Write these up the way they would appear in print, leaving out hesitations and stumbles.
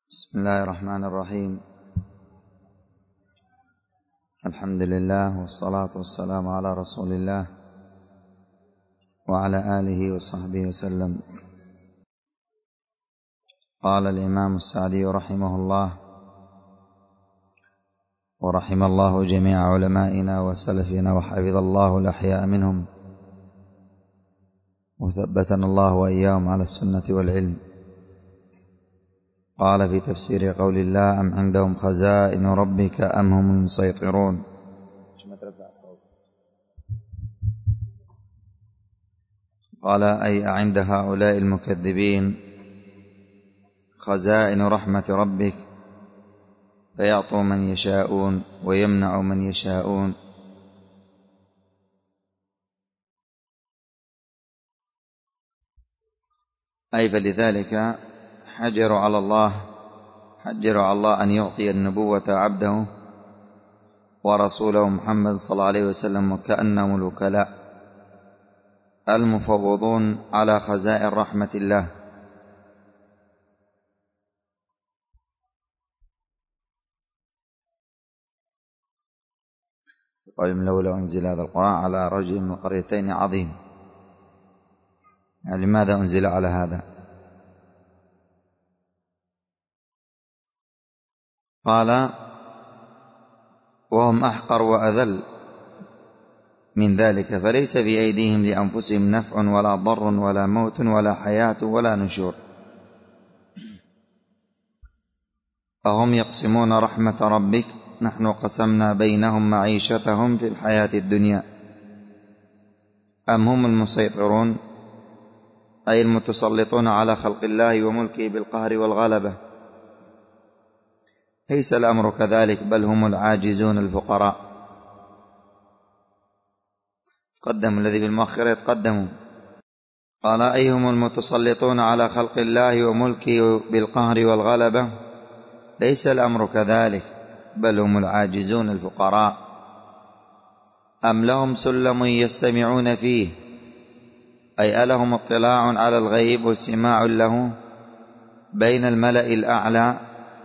بسم الله الرحمن الرحيم. الحمد لله والصلاة والسلام على رسول الله وعلى آله وصحبه وسلم. قال الإمام السعدي رحمه الله ورحم الله جميع علمائنا وسلفنا وحفظ الله الأحياء منهم وثبتنا الله وإياهم على السنة والعلم. قال في تفسير قول الله أم عندهم خزائن ربك أم هم المسيطرون. قال أي عند هؤلاء المكذبين خزائن رحمة ربك فيعطوا من يشاءون ويمنع من يشاءون. أي فلذلك حجروا على الله أن يعطي النبوة عبده ورسوله محمد صلى الله عليه وسلم، وكأنهم الوكلاء المفوضون على خزائن رحمة الله. قال لولا أنزل هذا القرآن على رجل من القريتين عظيم، يعني لماذا أنزل على هذا؟ قال وهم أحقر وأذل من ذلك، فليس في أيديهم لأنفسهم نفع ولا ضر ولا موت ولا حياة ولا نشور. أهم يقسمون رحمة ربك نحن قسمنا بينهم معيشتهم في الحياة الدنيا أم هم المسيطرون أي المتسلطون على خلق الله وملكه بالقهر والغلبة. ليس الأمر كذلك، بل هم العاجزون الفقراء. قدموا الذي بالمؤخر يتقدموا. قال أي هم المتسلطون على خلق الله وملكه بالقهر والغلبة. ليس الأمر كذلك، بل هم العاجزون الفقراء. أم لهم سلم يستمعون فيه أي ألهم اطلاع على الغيب واستماع له بين الملأ الأعلى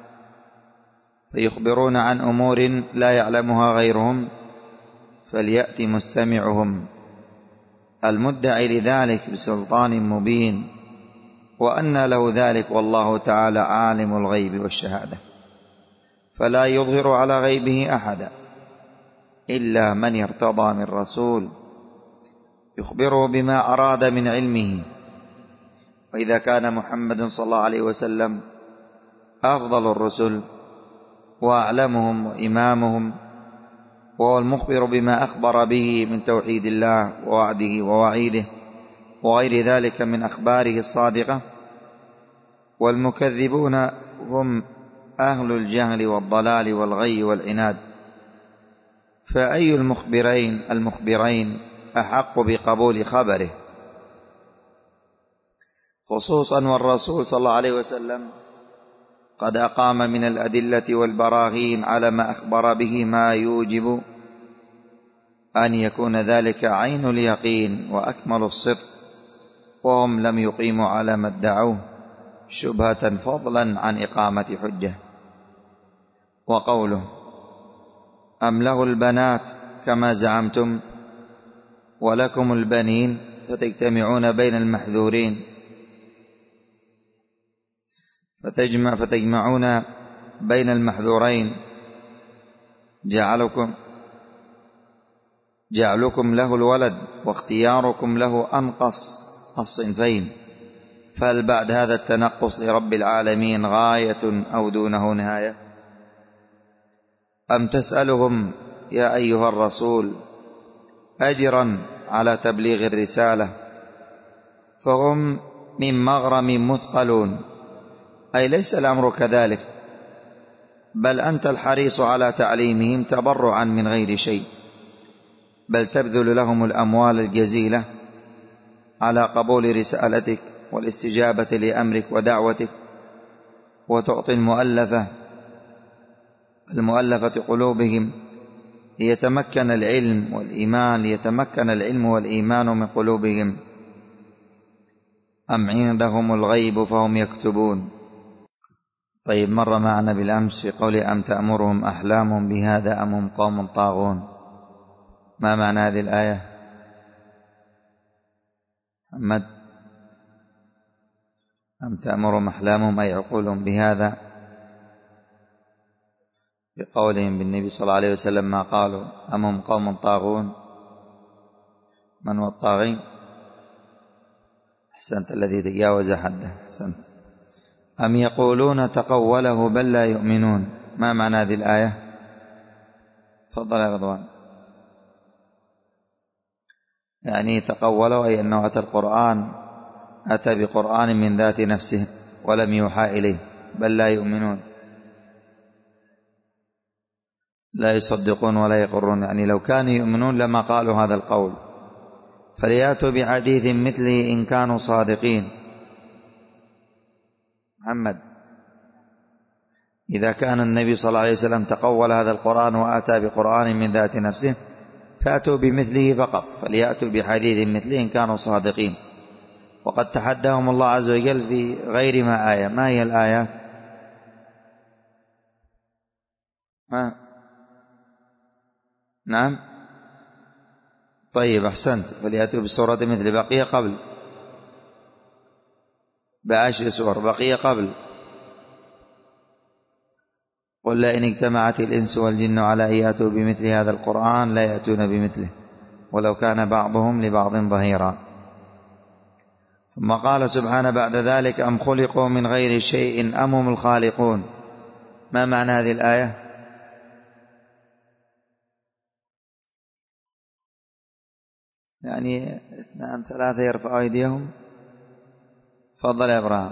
فيخبرون عن أمور لا يعلمها غيرهم، فليأت مستمعهم المدعي لذلك بسلطان مبين، وأن له ذلك والله تعالى عالم الغيب والشهادة، فلا يظهر على غيبه أحدا إلا من ارتضى من رسول يخبره بما أراد من علمه. وإذا كان محمد صلى الله عليه وسلم أفضل الرسل وأعلمهم وإمامهم، وهو المخبر بما أخبر به من توحيد الله ووعده ووعيده وغير ذلك من أخباره الصادقة، والمكذبون هم أهل الجهل والضلال والغي والعناد. فأي المخبرين أحق بقبول خبره، خصوصا والرسول صلى الله عليه وسلم قد أقام من الأدلة والبراهين على ما أخبر به ما يوجب أن يكون ذلك عين اليقين وأكمل الصدق، وهم لم يقيموا على ما ادعوه شبهة فضلا عن إقامة حجة. وقوله أم له البنات كما زعمتم ولكم البنين فتجتمعون بين المحذورين، فتجمعون بين المحذورين، جعلكم له الولد واختياركم له أنقص الصنفين، فهل بعد هذا التنقص لرب العالمين غاية أو دونه نهاية؟ أم تسألهم يا أيها الرسول أجرا على تبليغ الرسالة فهم من مغرم مثقلون. أي ليس الأمر كذلك، بل أنت الحريص على تعليمهم تبرعا من غير شيء، بل تبذل لهم الأموال الجزيلة على قبول رسالتك والاستجابة لأمرك ودعوتك، وتعطي المؤلفة قلوبهم ليتمكن العلم والإيمان من قلوبهم. أم عندهم الغيب فهم يكتبون. طيب، مر معنا بالأمس في قول أم تأمرهم أحلامهم بهذا أم هم قوم طاغون. ما معنى هذه الآية محمد؟ أم تأمرهم أحلامهم أي عقولهم بهذا، بقولهم بالنبي صلى الله عليه وسلم ما قالوا، أم هم قوم طاغون؟ من هو الطاغي؟ أحسنت، الذي تجاوز حده. أحسنت. أم يقولون تقوله بل لا يؤمنون. ما معنى هذه الآية؟ تفضل يا رضوان. يعني تقوله أي أنه أتى بقرآن من ذات نفسه ولم يوحى إليه، بل لا يؤمنون، لا يصدقون ولا يقرون. يعني لو كانوا يؤمنون لما قالوا هذا القول. فلياتوا بحديث مثله إن كانوا صادقين. محمد، إذا كان النبي صلى الله عليه وسلم تقول هذا القرآن وأتى بقرآن من ذات نفسه فأتوا بمثله فقط. فليأتوا بحديث مثله إن كانوا صادقين. وقد تحداهم الله عز وجل في غير ما آية. ما هي الآيات؟ نعم. طيب، أحسنت. فليأتوا بسورة مثل. بقي قبل ب10 سور. بقي قبل قل لئن اجتمعت الإنس والجن على أن يأتوا بمثل هذا القرآن لا يأتون بمثله ولو كان بعضهم لبعض ظهيرا. ثم قال سبحانه بعد ذلك أم خلقوا من غير شيء أم هم الخالقون. ما معنى هذه الآية؟ يعني 2 3 يرفعوا أيديهم. تفضل يا إبراهيم.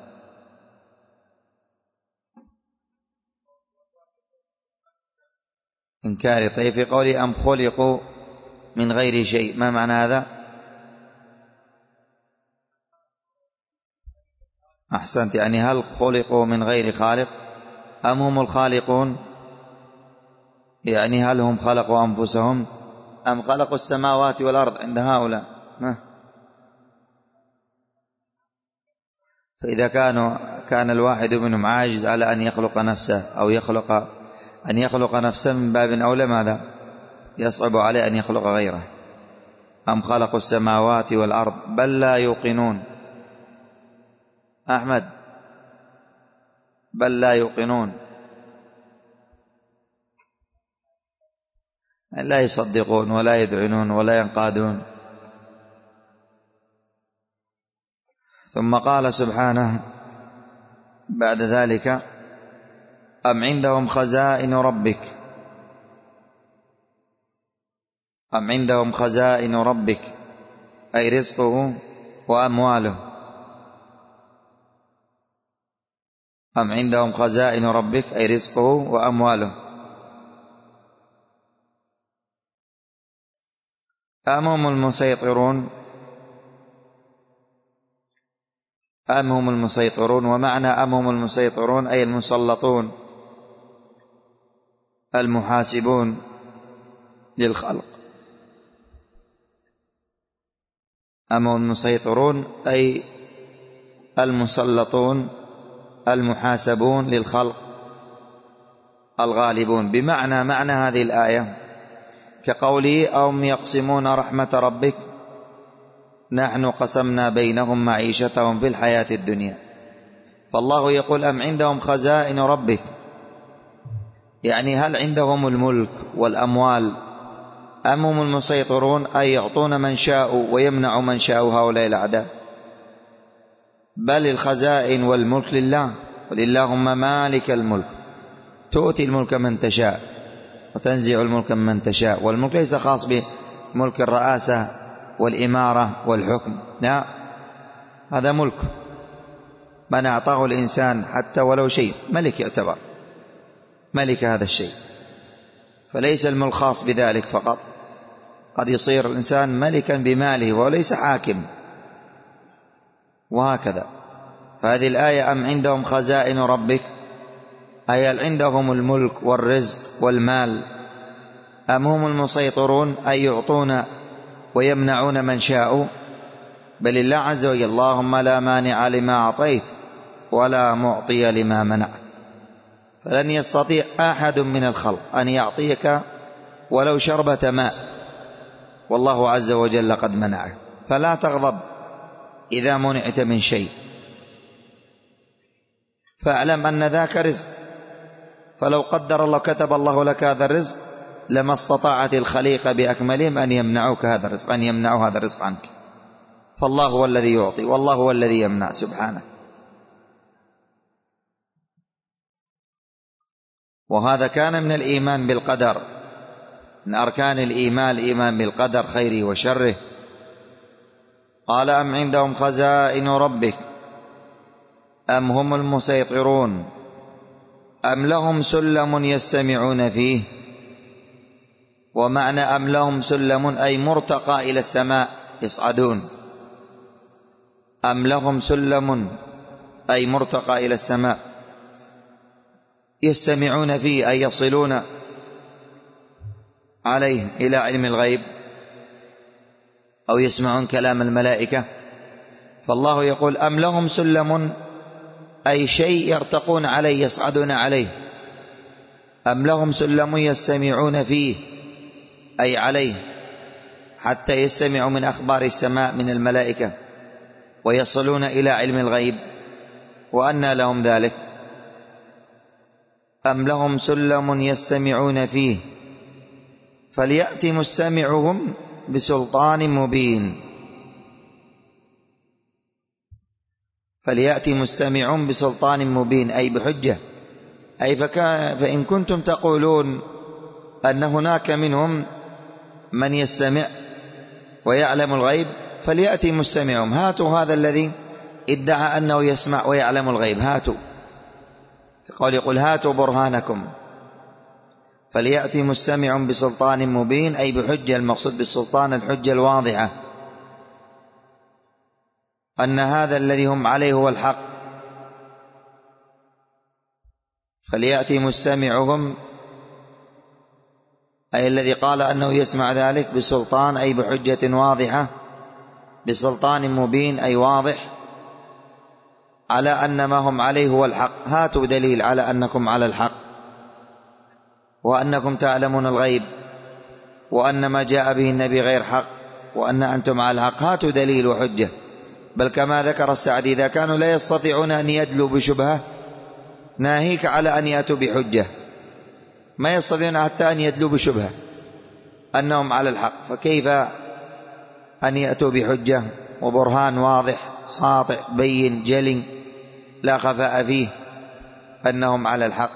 إنكاري. طيب، في قولي أم خلقوا من غير شيء، ما معنى هذا؟ أحسنت. يعني هل خلقوا من غير خالق أم هم الخالقون؟ يعني هل هم خلقوا أنفسهم أم خلقوا السماوات والأرض عند هؤلاء؟ فإذا كان الواحد منهم عاجز على أن يخلق نفسه أو أن يخلق نفسه، من باب أولى ماذا؟ يصعب عليه أن يخلق غيره. أم خلقوا السماوات والأرض بل لا يوقنون. أحمد، بل لا يوقنون، لا يصدقون ولا يدعنون ولا ينقادون. ثم قال سبحانه بعد ذلك أم عندهم خزائن ربك. أم عندهم خزائن ربك أي رزقه وأمواله. أم عندهم خزائن ربك أي رزقه وأمواله. أم هم المسيطرون. أم هم المسيطرون. ومعنى أم هم المسيطرون أي المسلطون المحاسبون للخلق. أم هم المسيطرون أي المسلطون المحاسبون للخلق الغالبون. معنى هذه الآية كقوله أهم يقسمون رحمة ربك نحن قسمنا بينهم معيشتهم في الحياة الدنيا. فالله يقول أم عندهم خزائن ربك، يعني هل عندهم الملك والأموال أم هم المسيطرون أي يعطون من شاء ويمنع من شاء هؤلاء الأعداء. بل الخزائن والملك لله. قل اللهم مالك الملك تؤتي الملك من تشاء وتنزع الملك من تشاء. والملك ليس خاص بملك الرئاسة والإمارة والحكم، لا، هذا ملك من أعطاه الإنسان حتى ولو شيء ملك، يعتبر ملك هذا الشيء. فليس الملك خاص بذلك فقط، قد يصير الإنسان ملكا بماله وليس حاكم، وهكذا. فهذه الآية أم عندهم خزائن ربك أي هل عندهم الملك والرزق والمال أم هم المسيطرون أي يعطون ويمنعون من شاء. بل الله عز وجل اللهم لا مانع لما أعطيت ولا معطي لما منعت. فلن يستطيع أحد من الخلق أن يعطيك ولو شربة ماء، والله عز وجل قد منعه. فلا تغضب إذا منعت من شيء، فاعلم أن ذاك رزق، فلو قدر الله كتب الله لك هذا الرزق لما استطاعت الخليقة بأكملهم أن يمنعوك هذا الرزق، أن يمنعوا هذا الرزق عنك. فالله هو الذي يعطي والله هو الذي يمنع سبحانه. وهذا كان من الإيمان بالقدر، من أركان الإيمان بالقدر خيره وشره. قال أم عندهم خزائن ربك أم هم المسيطرون أم لهم سلم يستمعون فيه. ومعنى أم لهم سلم أي مرتقى إلى السماء يصعدون، أم لهم سلم أي مرتقى إلى السماء يستمعون فيه أي يصلون عليه إلى علم الغيب أو يسمعون كلام الملائكة. فالله يقول أم لهم سلم أي شيء يرتقون عليه يصعدون عليه، أم لهم سلم يستمعون فيه أي عليه حتى يستمعوا من أخبار السماء من الملائكة ويصلون إلى علم الغيب. وأنى لهم ذلك؟ أم لهم سلم يستمعون فيه فليأت مستمعهم بسلطان مبين. فليأتي مستمع بسلطان مبين أي بحجة. أي فإن كنتم تقولون أن هناك منهم من يستمع ويعلم الغيب فليأتي مستمعهم، هاتوا هذا الذي ادعى أنه يسمع ويعلم الغيب، هاتوا. يقول هاتوا برهانكم. فليأتي مستمع بسلطان مبين أي بحجة، المقصود بالسلطان الحجة الواضحة، أن هذا الذي هم عليه هو الحق. فليأتي مستمعهم أي الذي قال أنه يسمع ذلك بسلطان أي بحجة واضحة، بسلطان مبين أي واضح، على أن ما هم عليه هو الحق. هاتوا دليل على أنكم على الحق وأنكم تعلمون الغيب وأن ما جاء به النبي غير حق وأن أنتم على الحق، هاتوا دليل وحجة. بل كما ذكر السعدي إذا كانوا لا يستطيعون أن يدلوا بشبهة ناهيك على أن يأتوا بحجة، ما يستطيعون حتى أن يدلوا بشبهة أنهم على الحق، فكيف أن يأتوا بحجة وبرهان واضح ساطع بين جل لا خفاء فيه أنهم على الحق.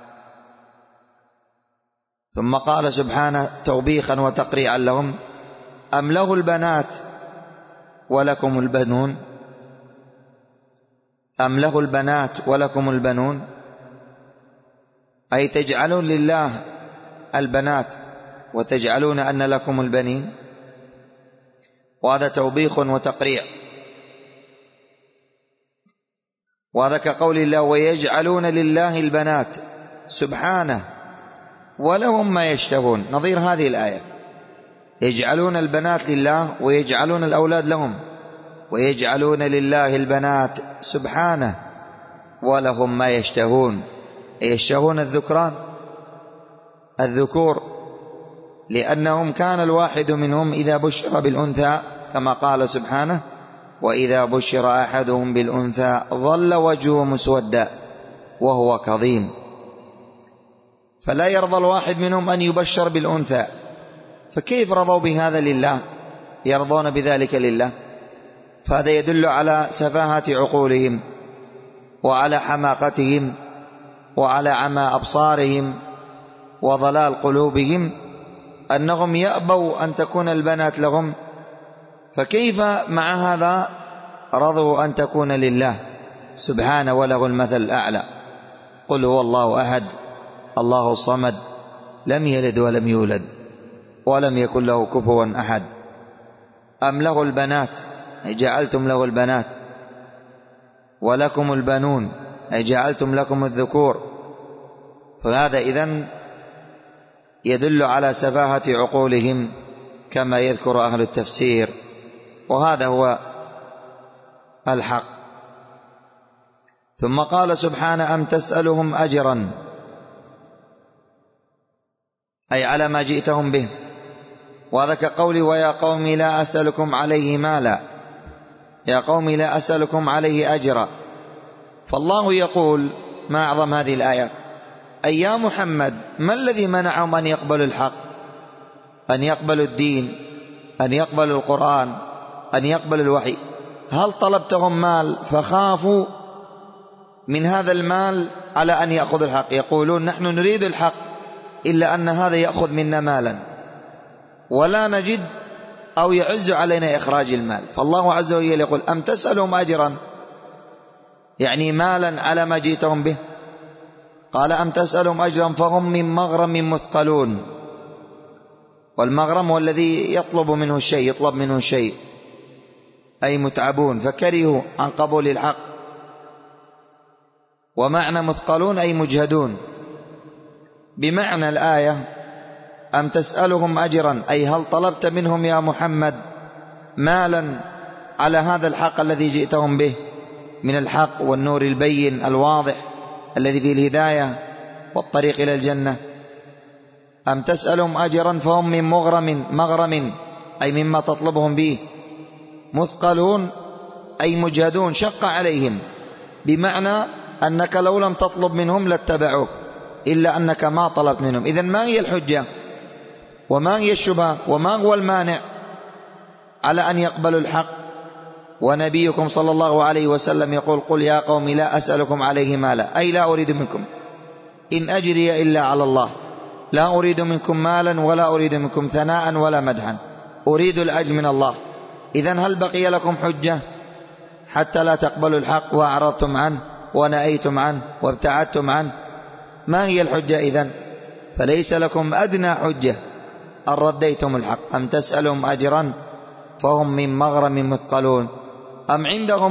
ثم قال سبحانه توبيخا وتقريعا لهم أم له البنات ولكم البنون. أم له البنات ولكم البنون أي تجعلون لله البنات وتجعلون أن لكم البنين، وهذا توبيخ وتقريع. وهذا كقول الله ويجعلون لله البنات سبحانه ولهم ما يشتهون، نظير هذه الآية. يجعلون البنات لله ويجعلون الأولاد لهم، ويجعلون لله البنات سبحانه ولهم ما يشتهون، يشتهون الذكور، لأنهم كان الواحد منهم إذا بشر بالأنثى كما قال سبحانه وإذا بشر أحدهم بالأنثى ظل وجهه مسودا وهو كظيم. فلا يرضى الواحد منهم أن يبشر بالأنثى، فكيف رضوا بهذا لله، يرضون بذلك لله؟ فهذا يدل على سفاهة عقولهم وعلى حماقتهم وعلى عمى أبصارهم وضلال قلوبهم، أنهم يأبوا أن تكون البنات لهم، فكيف مع هذا رضوا أن تكون لله سبحانه وله المثل الأعلى. قل هو الله أحد الله الصمد لم يلد ولم يولد ولم يكن له كفوا أحد. أم له البنات أي جعلتم له البنات، ولكم البنون أي جعلتم لكم الذكور. فهذا إذن يدل على سفاهة عقولهم كما يذكر أهل التفسير، وهذا هو الحق. ثم قال سبحانه: أم تسألهم أجرا، أي على ما جئتهم به. وهذا كقولي: ويا قوم لا أسألكم عليه مالا، يا قوم لا أسألكم عليه أجرا. فالله يقول: ما أعظم هذه الآيات، أي يا محمد ما الذي منعهم أن يقبلوا الحق، أن يقبلوا الدين، أن يقبلوا القرآن، أن يقبلوا الوحي؟ هل طلبتهم مال فخافوا من هذا المال على أن يأخذوا الحق؟ يقولون: نحن نريد الحق إلا أن هذا يأخذ منا مالا ولا نجد أو يعز علينا إخراج المال. فالله عز وجل يقول: أم تسألهم أجرا، يعني مالا على ما جئتهم به. قال: أم تسألهم أجرا فهم من مغرم مثقلون. والمغرم هو الذي يطلب منه الشيء، أي متعبون فكرهوا عن قبول الحق. ومعنى مثقلون أي مجهدون. بمعنى الآية: أم تسألهم أجرا، أي هل طلبت منهم يا محمد مالا على هذا الحق الذي جئتهم به من الحق والنور البين الواضح الذي فيه الهداية والطريق إلى الجنة؟ أم تسألهم أجرا فهم من مغرم أي مما تطلبهم به، مثقلون أي مجهدون، شق عليهم، بمعنى أنك لو لم تطلب منهم لاتبعوك، إلا أنك ما طلبت منهم. إذن ما هي الحجة وما هي الشبهة وما هو المانع على أن يقبلوا الحق؟ ونبيكم صلى الله عليه وسلم يقول: قل يا قوم لا أسألكم عليه مالا، أي لا أريد منكم، إن أجري إلا على الله، لا أريد منكم مالا ولا أريد منكم ثناء ولا مدحا، أريد الأجر من الله. إذن هل بقي لكم حجة حتى لا تقبلوا الحق وأعرضتم عنه ونأيتم عنه وابتعدتم عنه؟ ما هي الحجة إذن؟ فليس لكم أدنى حجة أن رديتم الحق. أم تسألهم أجرا فهم من مغرم مثقلون. أم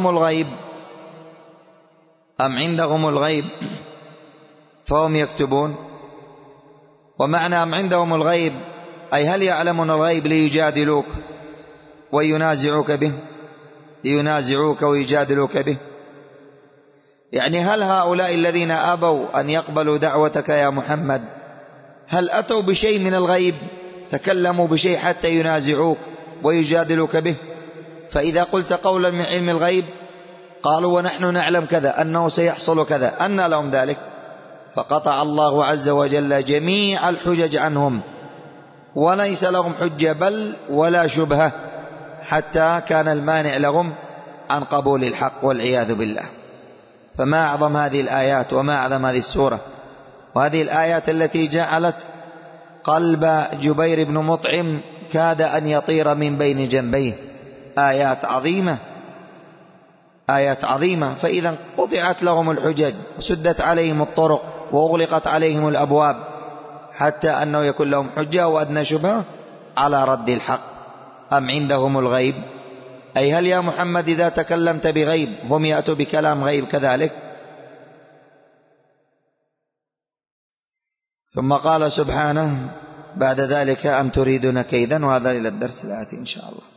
عندهم الغيب فهم يكتبون. ومعنى أم عندهم الغيب أي هل يعلمون الغيب ليجادلوك وينازعوك به، لينازعوك ويجادلوك به؟ يعني هل هؤلاء الذين أبوا أن يقبلوا دعوتك يا محمد هل أتوا بشيء من الغيب، تكلموا بشيء حتى ينازعوك ويجادلوك به؟ فإذا قلت قولا من علم الغيب قالوا: ونحن نعلم كذا، أنه سيحصل كذا، أن لهم ذلك؟ فقطع الله عز وجل جميع الحجج عنهم، وليس لهم حجة بل ولا شبهة، حتى كان المانع لهم عن قبول الحق والعياذ بالله. فما أعظم هذه الآيات وما أعظم هذه السورة، وهذه الآيات التي جعلت قلب جبير بن مطعم كاد أن يطير من بين جنبيه. آيات عظيمة. فإذا قطعت لهم الحجج وسدت عليهم الطرق وأغلقت عليهم الأبواب، حتى أنه يكون لهم حجة وأدنى شبهة على رد الحق. أم عندهم الغيب، أي هل يا محمد إذا تكلمت بغيب هم يأتوا بكلام غيب كذلك؟ ثم قال سبحانه بعد ذلك: أم تريدون كيدا. وهذا إلى الدرس الآتي إن شاء الله.